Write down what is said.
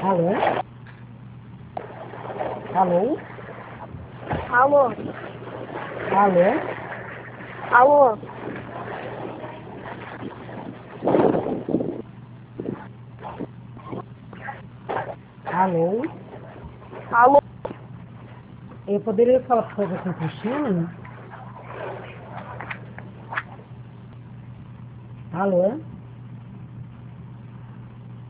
Alô? Alô? Alô? Alô? Alô? Alô? Alô? Eu poderia falar, por favor, com a Cristina? Alô?